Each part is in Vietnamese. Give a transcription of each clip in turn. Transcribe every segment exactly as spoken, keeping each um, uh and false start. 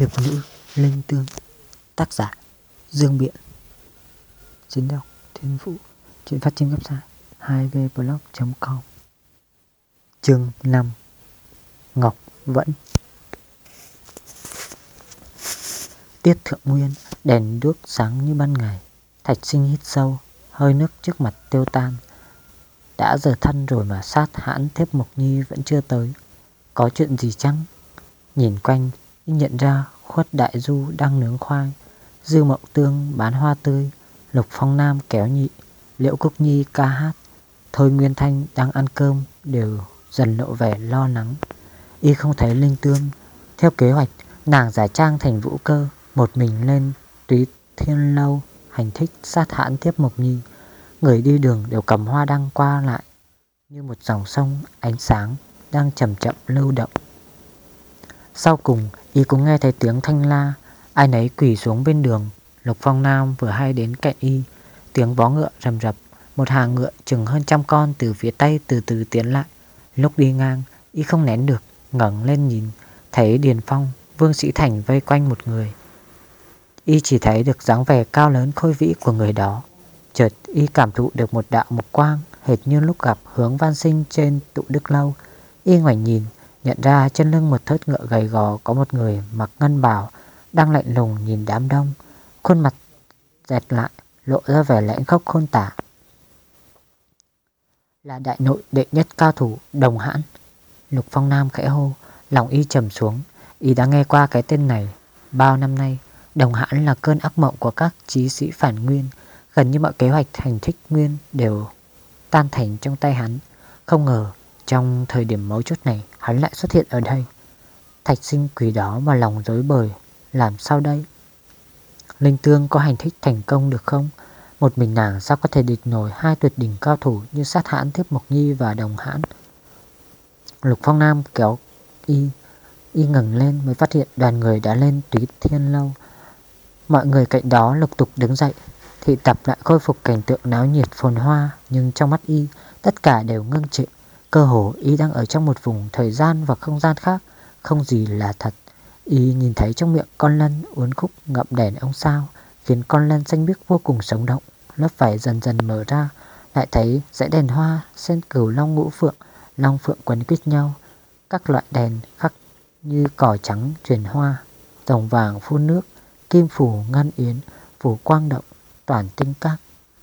Hiệp nữ linh tương. Tác giả Dương Biện. Diễn đọc Thiên Vũ. Chuyện phát trên website hai v blog chấm com. Chương năm. Ngọc Vẫn. Tiết thượng nguyên, đèn đuốc sáng như ban ngày. Thạch Sinh hít sâu, hơi nước trước mặt tiêu tan. Đã giờ thân rồi mà sát hãn Thiếp Mộc Nhi vẫn chưa tới. Có chuyện gì chăng? Nhìn quanh, nhận ra Khuất Đại Du đang nướng khoai, Dư Mậu Tương bán hoa tươi, Lục Phong Nam kéo nhị, Liễu Cúc Nhi ca hát, Thôi Nguyên Thanh đang ăn cơm, đều dần lộ vẻ lo lắng. Y không thấy Linh Tương. Theo kế hoạch, nàng giả trang thành Vũ Cơ, một mình lên Túy Thiên Lâu hành thích sát hãn Thiếp Mộc Nhi. Người đi đường đều cầm hoa đăng qua lại, như một dòng sông ánh sáng đang chậm chậm lưu động. Sau cùng, Y cũng nghe thấy tiếng thanh la, ai nấy quỳ xuống bên đường. Lục Phong Nam vừa hay đến cạnh Y, tiếng vó ngựa rầm rập. Một hàng ngựa chừng hơn trăm con từ phía tây từ từ tiến lại. Lúc đi ngang, Y không nén được, ngẩng lên nhìn, thấy Điền Phong, Vương Sĩ Thành vây quanh một người. Y chỉ thấy được dáng vẻ cao lớn khôi vĩ của người đó. Chợt Y cảm thụ được một đạo mục quang, hệt như lúc gặp Hướng Văn Sinh trên Tụ Đức Lâu. Y ngoảnh nhìn, nhận ra trên lưng một thớt ngựa gầy gò có một người mặc ngân bào, đang lạnh lùng nhìn đám đông, khuôn mặt dẹt lại, lộ ra vẻ lãnh khốc khôn tả. Là đại nội đệ nhất cao thủ Đồng Hãn. Lục Phong Nam khẽ hô, lòng Y trầm xuống. Y đã nghe qua cái tên này. Bao năm nay, Đồng Hãn là cơn ác mộng của các chí sĩ phản nguyên. Gần như mọi kế hoạch hành thích nguyên đều tan thành trong tay hắn. Không ngờ trong thời điểm mấu chốt này, hắn lại xuất hiện ở đây. Thạch Sinh quỳ đó mà lòng rối bời, làm sao đây? Linh Tương có hành thích thành công được không? Một mình nàng sao có thể địch nổi hai tuyệt đỉnh cao thủ như sát hãn Thiếp Mộc Nhi và Đồng Hãn? Lục Phong Nam kéo Y Y ngẩng lên mới phát hiện đoàn người đã lên Túy Thiên Lâu. Mọi người cạnh đó lục tục đứng dậy, thị tập lại khôi phục cảnh tượng náo nhiệt phồn hoa. Nhưng trong mắt Y, tất cả đều ngưng trệ. Cơ hồ Y đang ở trong một vùng thời gian và không gian khác, không gì là thật. Y nhìn thấy trong miệng con lân uốn khúc ngậm đèn ông sao, khiến con lân xanh biếc vô cùng sống động. Lớp vải dần dần mở ra, lại thấy dãy đèn hoa xen cửu long ngũ phượng, long phượng quấn quýt nhau. Các loại đèn khắc như cỏ trắng truyền hoa, rồng vàng phun nước, kim phủ ngân yến, phủ quang động, toàn tinh các,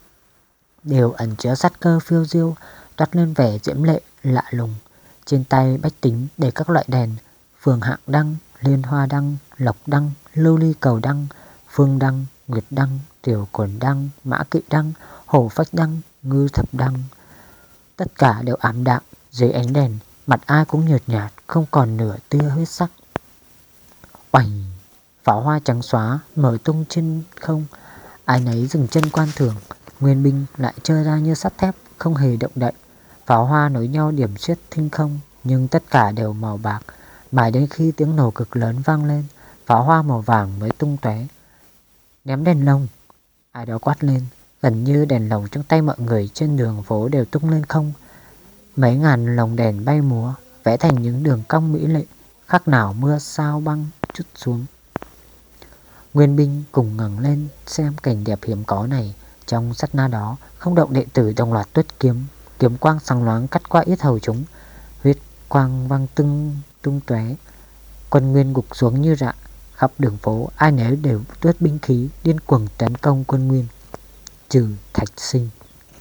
đều ẩn chứa sát cơ phiêu diêu, toát lên vẻ diễm lệ lạ lùng. Trên tay bách tính để các loại đèn: phường hạng đăng, liên hoa đăng, lộc đăng, lưu ly cầu đăng, phương đăng, nguyệt đăng, tiểu cổn đăng, mã kỵ đăng, hổ phách đăng, ngư thập đăng. Tất cả đều ảm đạm dưới ánh đèn, mặt ai cũng nhợt nhạt, không còn nửa tia huyết sắc. Oành! Pháo hoa trắng xóa mở tung trên không, ai nấy dừng chân quan thưởng. Nguyên binh lại trơ ra như sắt thép, không hề động đậy. Pháo hoa nối nhau điểm xuyết thinh không, nhưng tất cả đều màu bạc. Mãi đến khi tiếng nổ cực lớn vang lên, pháo hoa màu vàng mới tung tóe. Ném đèn lồng! Ai đó quát lên. Gần như đèn lồng trong tay mọi người trên đường phố đều tung lên không. Mấy ngàn lồng đèn bay múa, vẽ thành những đường cong mỹ lệ, khác nào mưa sao băng trút xuống. Nguyên binh cùng ngẩng lên xem cảnh đẹp hiếm có này. Trong sát na đó, không động đệ tử đồng loạt tuốt kiếm. Kiếm quang sáng loáng cắt qua yết hầu chúng, huyết quang văng tưng tung tóe. Quân Nguyên gục xuống như rạ. Khắp đường phố ai nấy đều tuốt binh khí, điên cuồng tấn công quân Nguyên, trừ Thạch Sinh.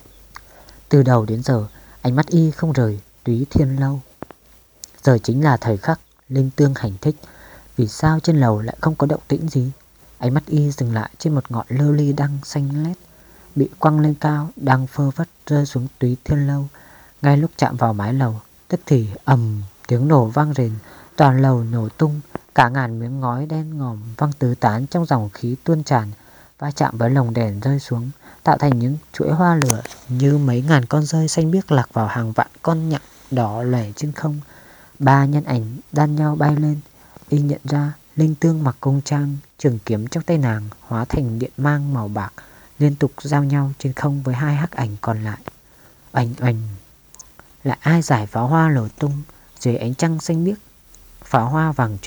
Từ đầu đến giờ, ánh mắt Y không rời Túy Thiên Lâu. Giờ chính là thời khắc Linh Tương hành thích. Vì sao trên lầu lại không có động tĩnh gì? Ánh mắt Y dừng lại trên một ngọn lưu ly đăng xanh lét, bị quăng lên cao, đang phơ phất rơi xuống Túy Thiên Lâu. Ngay lúc chạm vào mái lầu, tức thì ầm tiếng nổ vang rền, toàn lầu nổ tung. Cả ngàn miếng ngói đen ngòm văng tứ tán trong dòng khí tuôn tràn, va chạm với lồng đèn rơi xuống, tạo thành những chuỗi hoa lửa như mấy ngàn con rơi xanh biếc lạc vào hàng vạn con nhặng đỏ lẻ trên không. Ba nhân ảnh đan nhau bay lên. Y nhận ra Linh Tương mặc cung trang, trường kiếm trong tay nàng hóa thành điện mang màu bạc, liên tục giao nhau trên không với hai hắc ảnh còn lại. Oanh oanh! Lại ai giải pháo hoa nổ tung dưới ánh trăng xanh biếc. Pháo hoa vàng chóe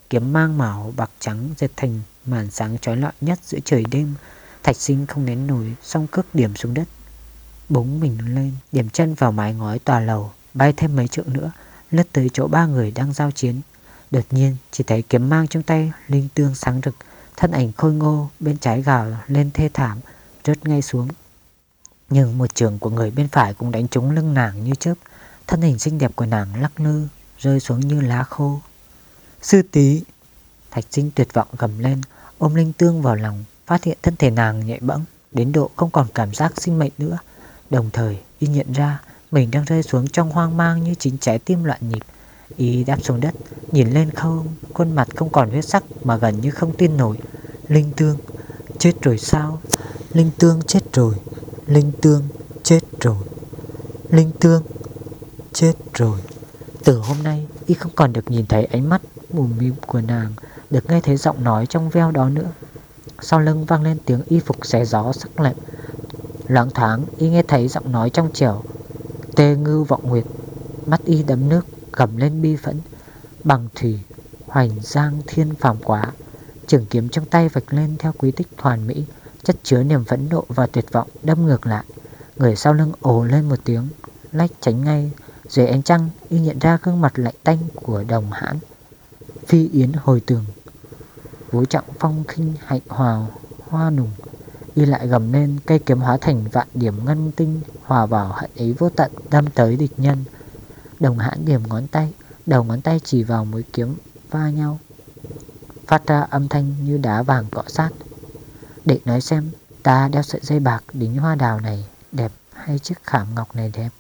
kiếm mang màu bạc trắng dệt thành màn sáng chói lọi nhất giữa trời đêm. Thạch Sinh không nén nổi, song cước điểm xuống đất, búng mình lên, điểm chân vào mái ngói tòa lầu, bay thêm mấy trượng nữa, lướt tới chỗ ba người đang giao chiến. Đột nhiên chỉ thấy kiếm mang trong tay linh tương sáng rực, thân ảnh khôi ngô bên trái gào lên thê thảm, rớt ngay xuống. Nhưng một trường của người bên phải cũng đánh trúng lưng nàng như chớp, thân hình xinh đẹp của nàng lắc lư rơi xuống như lá khô. Sư tỷ! Thạch Sinh tuyệt vọng gầm lên, ôm linh tương vào lòng, phát hiện thân thể nàng nhạy bẫng đến độ không còn cảm giác sinh mệnh nữa. Đồng thời y nhận ra mình đang rơi xuống trong hoang mang như chính trái tim loạn nhịp. Y đáp xuống đất, nhìn lên không, khuôn mặt không còn huyết sắc mà gần như không tin nổi. Linh tương chết rồi sao? Linh tương chết rồi. Linh tương chết rồi. Linh tương chết rồi. Từ hôm nay y không còn được nhìn thấy ánh mắt mù mịt của nàng, được nghe thấy giọng nói trong veo đó nữa. Sau lưng vang lên tiếng y phục xé gió sắc lạnh. Loáng thoáng y nghe thấy giọng nói trong trẻo, Tê Ngư Vọng Nguyệt. Mắt y đấm nước, gầm lên bi phẫn, bằng thủy hoành giang thiên phàm quá. Trường kiếm trong tay vạch lên theo quy tích hoàn mỹ, chất chứa niềm phẫn nộ và tuyệt vọng đâm ngược lại. Người sau lưng ồ lên một tiếng, lách tránh ngay. Dưới ánh trăng y nhận ra gương mặt lạnh tanh của Đồng Hãn. Phi yến hồi tường, vũ trọng phong khinh hạnh hòa hoa nùng. Y lại gầm lên, cây kiếm hóa thành vạn điểm ngân tinh, hòa vào hận ý vô tận đâm tới địch nhân. Đồng Hãn điểm ngón tay, đầu ngón tay chỉ vào mũi kiếm va nhau, phát ra âm thanh như đá vàng cọ sát. Để nói xem ta đeo sợi dây bạc đính hoa đào này đẹp hay chiếc khảm ngọc này đẹp.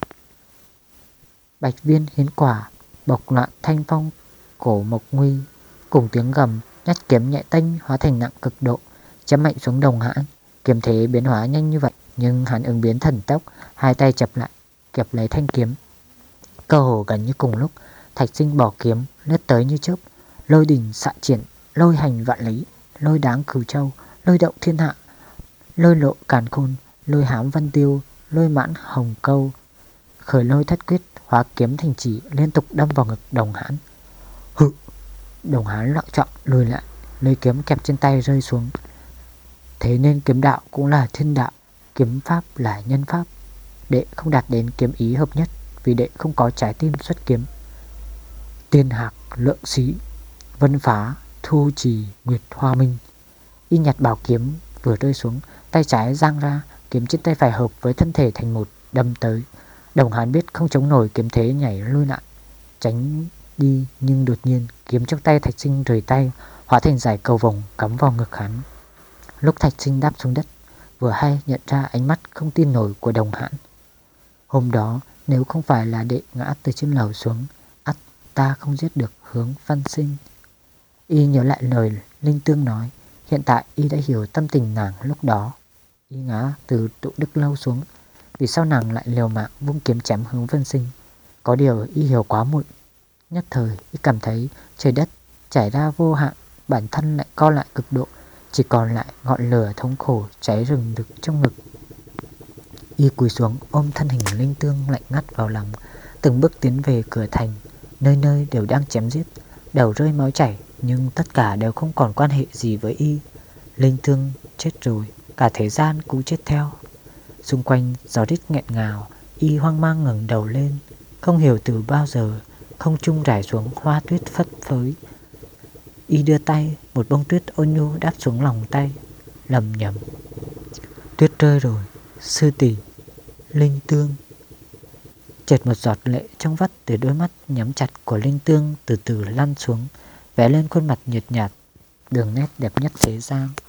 Bạch viên hiến quả, bộc loạn thanh phong cổ mộc nguy. Cùng tiếng gầm, nhát kiếm nhẹ tênh hóa thành nặng cực độ, chém mạnh xuống Đồng Hãn. Kiếm thế biến hóa nhanh như vậy, nhưng hắn ứng biến thần tốc, hai tay chập lại kẹp lấy thanh kiếm. Cơ hồ gần như cùng lúc, Thạch Sinh bỏ kiếm lướt tới như chớp, lôi đình xạ triển, lôi hành vạn lý, lôi đáng cửu châu, lôi động thiên hạ, lôi lộ càn khôn, lôi hám văn tiêu, lôi mãn hồng câu. Khởi lôi thất quyết, hóa kiếm thành chỉ, liên tục đâm vào ngực Đồng Hãn. Hự! Đồng Hãn lặng trọng lùi lại, lưỡi kiếm kẹp trên tay rơi xuống. Thế nên kiếm đạo cũng là thiên đạo, kiếm pháp là nhân pháp. Đệ không đạt đến kiếm ý hợp nhất, vì đệ không có trái tim xuất kiếm. Tiên hạc lượng sĩ, vân phá thu trì nguyệt hoa minh. Y nhặt bảo kiếm vừa rơi xuống, tay trái giang ra, kiếm trên tay phải hợp với thân thể thành một, đâm tới. Đồng Hãn biết không chống nổi kiếm thế, nhảy lui lại tránh đi, nhưng đột nhiên kiếm trong tay Thạch Sinh rời tay, hóa thành giải cầu vồng cắm vào ngực hắn. Lúc Thạch Sinh đáp xuống đất, vừa hay nhận ra ánh mắt không tin nổi của Đồng Hãn. Hôm đó nếu không phải là đệ ngã từ trên lầu xuống, ắt ta không giết được Hướng Văn Sinh. Y nhớ lại lời Linh Tương nói, hiện tại y đã hiểu tâm tình nàng lúc đó. Y ngã từ tụ đức lâu xuống, vì sao nàng lại liều mạng vung kiếm chém Hướng Văn Sinh. Có điều y hiểu quá muộn. Nhất thời y cảm thấy trời đất trải ra vô hạn, bản thân lại co lại cực độ, chỉ còn lại ngọn lửa thống khổ cháy rừng rực trong ngực. Y cúi xuống ôm thân hình Linh Tương lạnh ngắt vào lòng, từng bước tiến về cửa thành. Nơi nơi đều đang chém giết, đầu rơi máu chảy, nhưng tất cả đều không còn quan hệ gì với y. Linh Tương chết rồi, cả thế gian cũng chết theo. Xung quanh gió rít nghẹn ngào, y hoang mang ngẩng đầu lên. Không hiểu từ bao giờ không trung rải xuống hoa tuyết phất phới. Y đưa tay, một bông tuyết ôn nhu đáp xuống lòng tay, lầm nhầm: tuyết rơi rồi, sư tỷ, Linh Tương. Chợt một giọt lệ trong vắt từ đôi mắt nhắm chặt của Linh Tương từ từ lăn xuống, vẽ lên khuôn mặt nhợt nhạt, đường nét đẹp nhất thế gian.